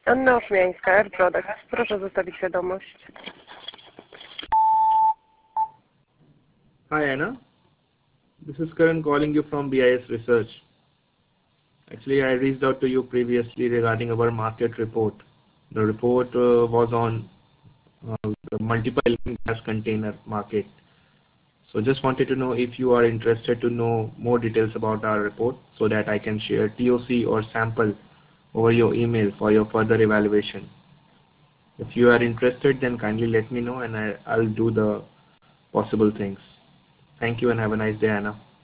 Anna Oszmiańska, Air Products. Proszę zostawić wiadomość. Hi Anna, this is Karan calling you from BIS Research. Actually, I reached out to you previously regarding our market report. The report was on the multiple LNG gas container market. So just wanted to know if you are interested to know more details about our report so that I can share TOC or sample over your email for your further evaluation. If you are interested, then kindly let me know and I'll do the possible things. Thank you and have a nice day, Anna.